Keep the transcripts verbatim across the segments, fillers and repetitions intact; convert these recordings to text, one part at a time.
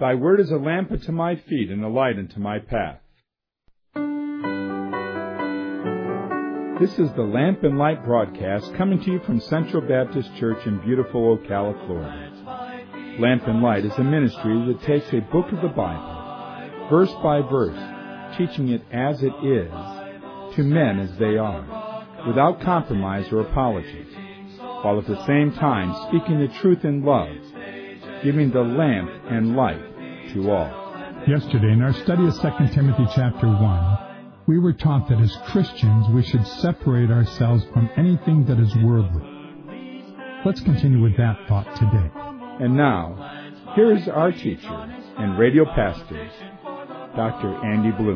Thy word is a lamp unto my feet and a light unto my path. This is the Lamp and Light broadcast coming to you from Central Baptist Church in beautiful Ocala, Florida. Lamp and Light is a ministry that takes a book of the Bible, verse by verse, teaching it as it is, to men as they are, without compromise or apology, while at the same time speaking the truth in love, giving the lamp and light to all. Yesterday, in our study of Second Timothy chapter one, we were taught that as Christians we should separate ourselves from anything that is worldly. Let's continue with that thought today. And now, here is our teacher and radio pastor, Doctor Andy Bloom.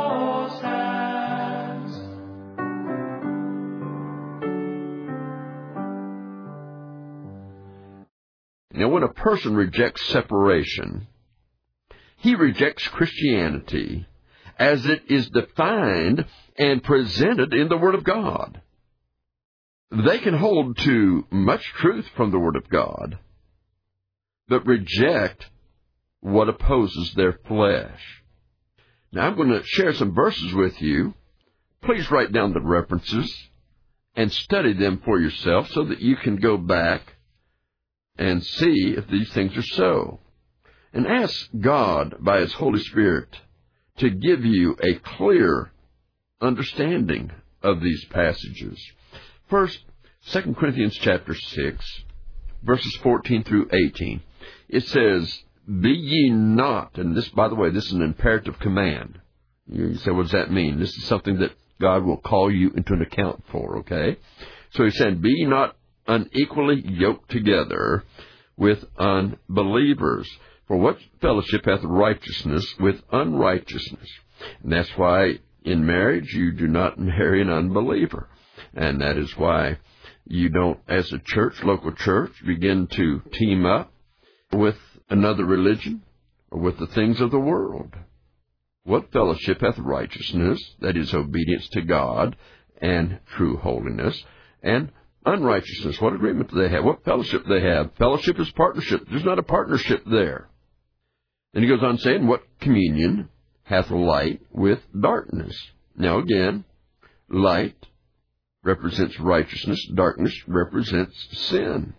Now, when a person rejects separation, he rejects Christianity as it is defined and presented in the Word of God. They can hold to much truth from the Word of God, but reject what opposes their flesh. Now, I'm going to share some verses with you. Please write down the references and study them for yourself so that you can go back and see if these things are so. And ask God, by His Holy Spirit, to give you a clear understanding of these passages. First, Second Corinthians chapter six, verses fourteen through eighteen. It says, "Be ye not," and this, by the way, this is an imperative command. You say, what does that mean? This is something that God will call you into an account for, okay? So He's saying, "Be ye not unequally yoked together with unbelievers. For what fellowship hath righteousness with unrighteousness?" And that's why in marriage you do not marry an unbeliever. And that is why you don't, as a church, local church, begin to team up with another religion or with the things of the world. What fellowship hath righteousness, that is obedience to God and true holiness, and unrighteousness? What agreement do they have? What fellowship do they have? Fellowship is partnership. There's not a partnership there. And he goes on saying, "What communion hath light with darkness?" Now again, light represents righteousness. Darkness represents sin.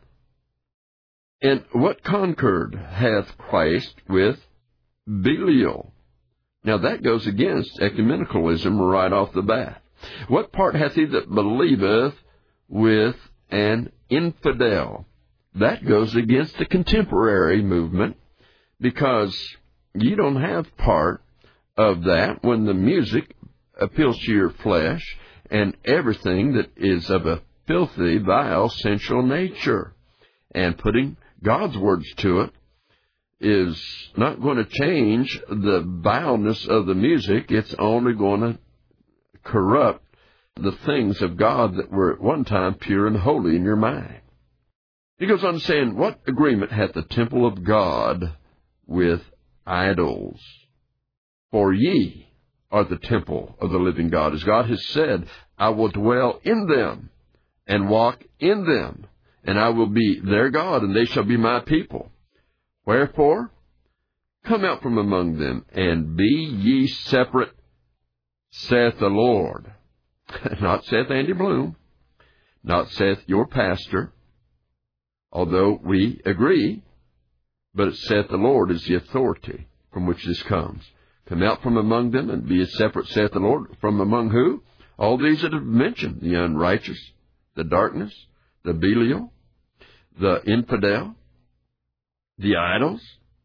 "And what concord hath Christ with Belial?" Now that goes against ecumenicalism right off the bat. "What part hath he that believeth with an infidel?" That goes against the contemporary movement, because you don't have part of that when the music appeals to your flesh and everything that is of a filthy, vile, sensual nature. And putting God's words to it is not going to change the vileness of the music. It's only going to corrupt the things of God that were at one time pure and holy in your mind. He goes on saying, "What agreement hath the temple of God with idols? For ye are the temple of the living God. As God has said, I will dwell in them and walk in them, and I will be their God, and they shall be my people. Wherefore, come out from among them, and be ye separate, saith the Lord." Not saith Andy Bloom, not saith your pastor, although we agree, but it saith the Lord is the authority from which this comes. "Come out from among them and be ye separate, saith the Lord." From among who? All these that have mentioned: the unrighteous, the darkness, the Belial, the infidel, the idols.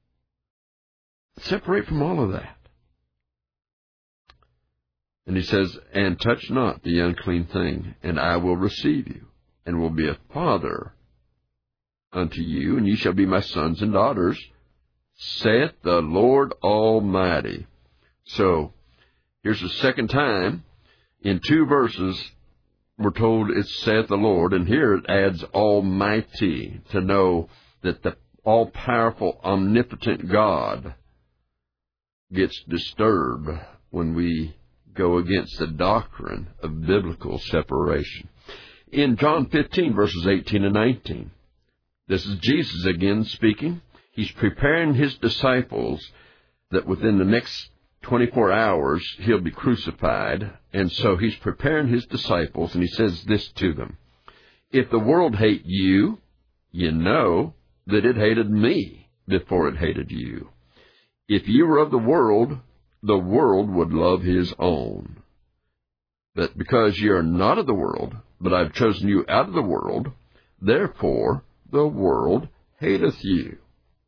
Separate from all of that. And he says, "And touch not the unclean thing, and I will receive you, and will be a father unto you, and ye shall be my sons and daughters, saith the Lord Almighty." So, here's the second time in two verses we're told it saith the Lord, and here it adds Almighty, to know that the all-powerful, omnipotent God gets disturbed when we go against the doctrine of biblical separation. In John fifteen, verses eighteen and nineteen, this is Jesus again speaking. He's preparing his disciples that within the next twenty-four hours he'll be crucified. And so he's preparing his disciples, and he says this to them. If the world hate you, you know that it hated me before it hated you. If you were of the world, the world would love his own. But because you are not of the world, but I've chosen you out of the world, therefore the world hateth you.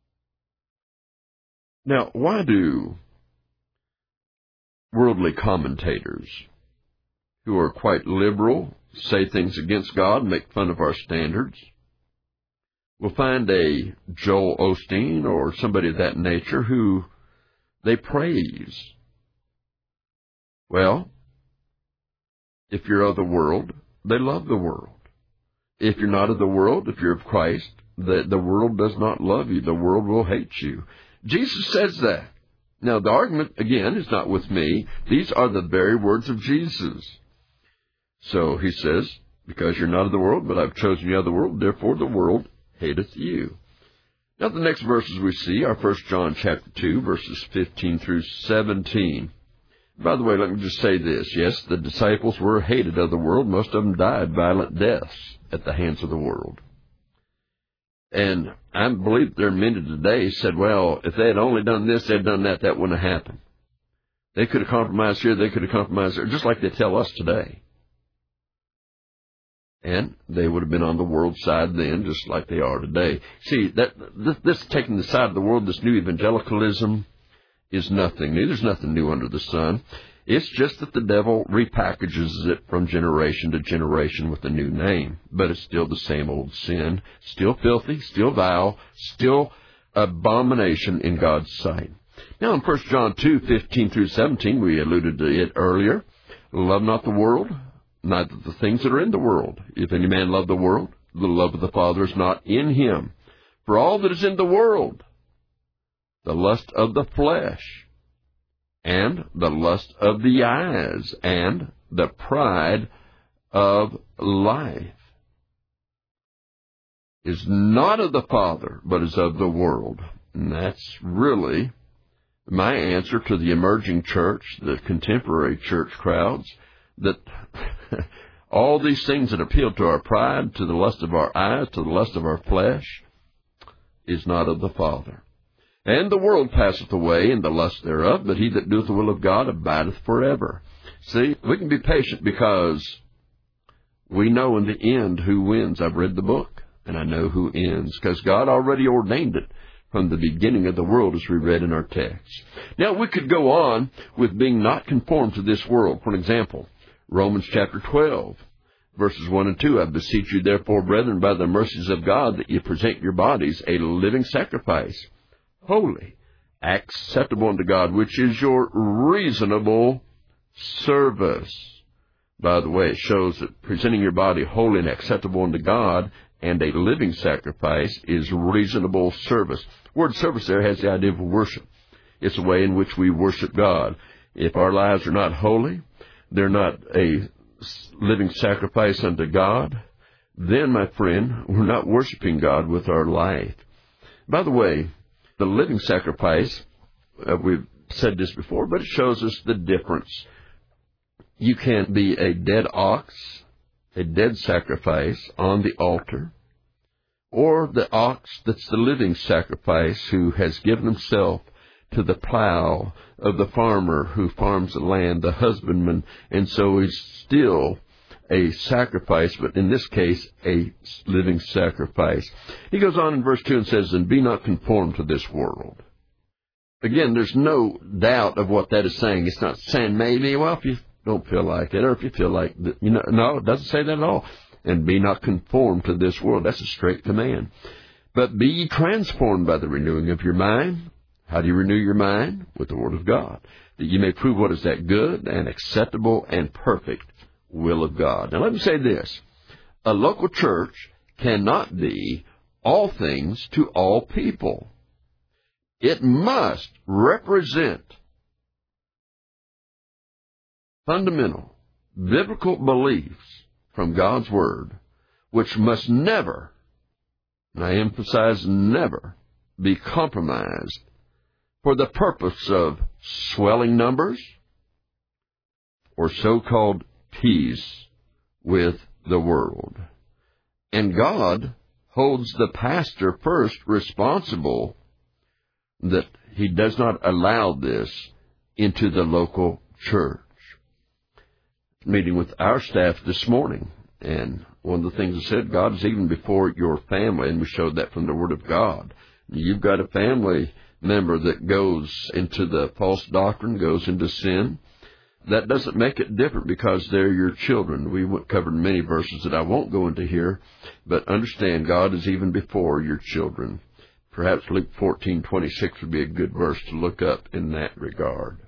Now, why do worldly commentators, who are quite liberal, say things against God, make fun of our standards? We'll find a Joel Osteen or somebody of that nature who they praise. Well, if you're of the world, they love the world. If you're not of the world, if you're of Christ, the, the world does not love you. The world will hate you. Jesus says that. Now, the argument, again, is not with me. These are the very words of Jesus. So he says, because you're not of the world, but I've chosen you out of the world, therefore the world hateth you. Now, the next verses we see are First John chapter two, verses fifteen through seventeen. By the way, let me just say this. Yes, the disciples were hated of the world. Most of them died violent deaths at the hands of the world. And I believe there are many today said, well, if they had only done this, they'd done that, that wouldn't have happened. They could have compromised here, they could have compromised there, just like they tell us today. And they would have been on the world side then, just like they are today. See, that this, this taking the side of the world, this new evangelicalism, is nothing new. There's nothing new under the sun. It's just that the devil repackages it from generation to generation with a new name. But it's still the same old sin, still filthy, still vile, still abomination in God's sight. Now in First John two, fifteen through seventeen, we alluded to it earlier. Love not the world, neither the things that are in the world. If any man love the world, the love of the Father is not in him. For all that is in the world, the lust of the flesh, and the lust of the eyes, and the pride of life, is not of the Father, but is of the world. And that's really my answer to the emerging church, the contemporary church crowds, that all these things that appeal to our pride, to the lust of our eyes, to the lust of our flesh, is not of the Father. And the world passeth away, and the lust thereof, but he that doeth the will of God abideth forever. See, we can be patient because we know in the end who wins. I've read the book, and I know who ends, because God already ordained it from the beginning of the world, as we read in our text. Now, we could go on with being not conformed to this world. For example, Romans chapter twelve, verses one and two, I beseech you, therefore, brethren, by the mercies of God, that ye present your bodies a living sacrifice, holy, acceptable unto God, which is your reasonable service. By the way, it shows that presenting your body holy and acceptable unto God and a living sacrifice is reasonable service. The word service there has the idea of worship. It's a way in which we worship God. If our lives are not holy, they're not a living sacrifice unto God, then, my friend, we're not worshiping God with our life. By the way, the living sacrifice, uh, we've said this before, but it shows us the difference. You can't be a dead ox, a dead sacrifice on the altar, or the ox that's the living sacrifice who has given himself to the plow of the farmer who farms the land, the husbandman, and so he's still a sacrifice, but in this case, a living sacrifice. He goes on in verse two and says, and be not conformed to this world. Again, there's no doubt of what that is saying. It's not saying maybe, well, if you don't feel like it, or if you feel like, you know, no, it doesn't say that at all. And be not conformed to this world. That's a straight command. But be ye transformed by the renewing of your mind. How do you renew your mind? With the Word of God, that you may prove what is that good and acceptable and perfect will of God. Now let me say this. A local church cannot be all things to all people. It must represent fundamental biblical beliefs from God's Word, which must never, and I emphasize never, be compromised for the purpose of swelling numbers or so-called peace with the world. And God holds the pastor first responsible that he does not allow this into the local church. Meeting with our staff this morning, and one of the things I said, God is even before your family, and we showed that from the Word of God. You've got a family member that goes into the false doctrine, goes into sin. That doesn't make it different because they're your children. We covered many verses that I won't go into here, but understand God is even before your children. Perhaps Luke fourteen twenty-six would be a good verse to look up in that regard.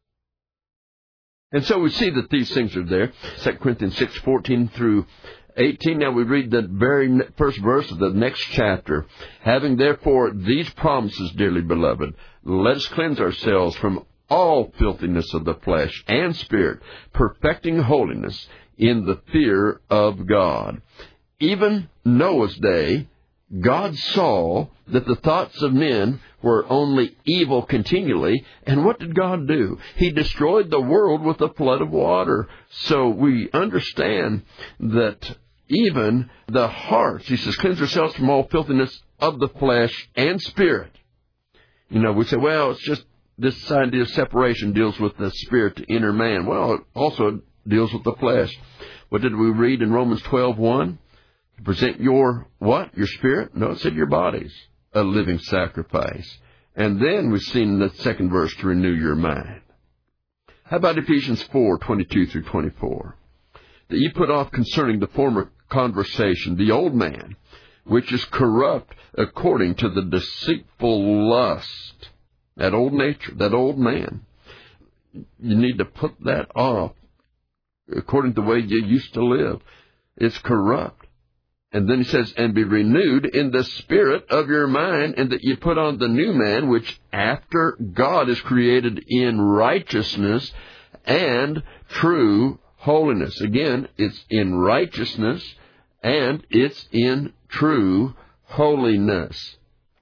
And so we see that these things are there. Second Corinthians six fourteen through eighteen. Now we read the very first verse of the next chapter. Having therefore these promises, dearly beloved, let us cleanse ourselves from all filthiness of the flesh and spirit, perfecting holiness in the fear of God. Even Noah's day, God saw that the thoughts of men were only evil continually, and what did God do? He destroyed the world with a flood of water. So we understand that even the hearts, he says, cleanse yourselves from all filthiness of the flesh and spirit. You know, we say, well, it's just this idea of separation deals with the spirit, the inner man. Well, it also deals with the flesh. What did we read in Romans twelve one? Present your, what? Your spirit? No, it said your bodies, a living sacrifice. And then we've seen in the second verse to renew your mind. How about Ephesians four twenty-two through twenty-four? That you put off concerning the former conversation, the old man, which is corrupt according to the deceitful lust. That old nature, that old man. You need to put that off according to the way you used to live. It's corrupt. And then he says, and be renewed in the spirit of your mind, and that you put on the new man, which after God is created in righteousness and true holiness. Again, it's in righteousness and it's in true holiness.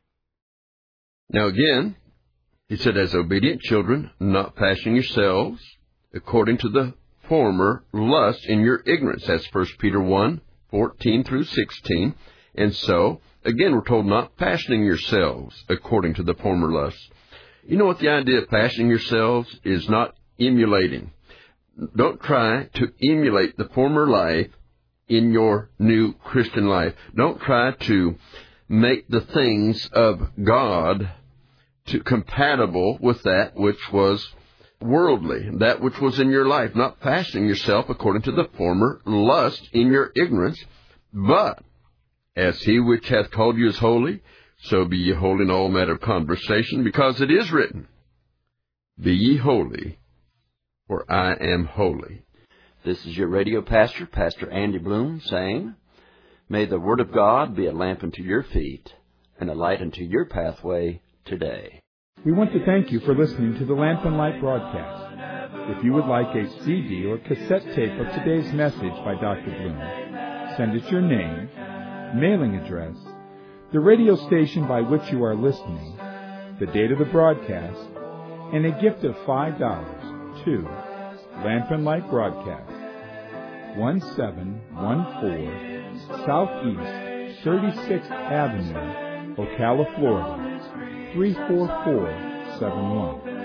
Now again, he said, as obedient children, not fashioning yourselves according to the former lust in your ignorance. That's First Peter one fourteen through sixteen. And so, again, we're told not fashioning yourselves according to the former lust. You know what the idea of fashioning yourselves is? Not emulating. Don't try to emulate the former life in your new Christian life. Don't try to make the things of God to compatible with that which was worldly, that which was in your life, not fashioning yourself according to the former lust in your ignorance, but as he which hath called you is holy, so be ye holy in all matter of conversation, because it is written, be ye holy, for I am holy. This is your radio pastor, Pastor Andy Bloom, saying, may the Word of God be a lamp unto your feet and a light unto your pathway today. We want to thank you for listening to the Lamp and Light broadcast. If you would like a C D or cassette tape of today's message by Doctor Bloom, send us your name, mailing address, the radio station by which you are listening, the date of the broadcast, and a gift of five dollars to Lamp and Light Broadcast, one seven one four Southeast thirty-sixth Avenue, Ocala, Florida, three four four seven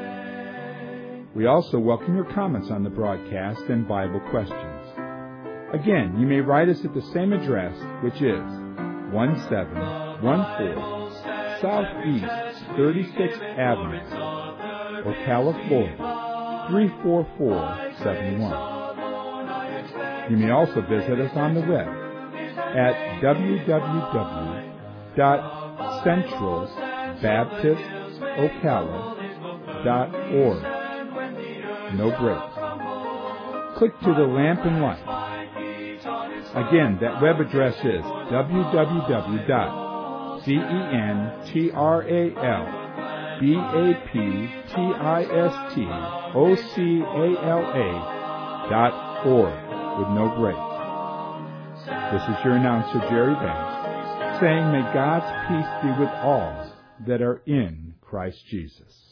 one. We also welcome your comments on the broadcast and Bible questions. Again, you may write us at the same address, which is one seven one four Southeast thirty-sixth Avenue, Ocala, Florida, three four four seven one. You may also visit us on the web at w w w dot central baptist ocala dot org. No breaks. Click to the Lamp and Light. Again, that web address is w w w dot central baptist ocala dot org with no breaks. This is your announcer, Jerry Banks, saying may God's peace be with all that are in Christ Jesus.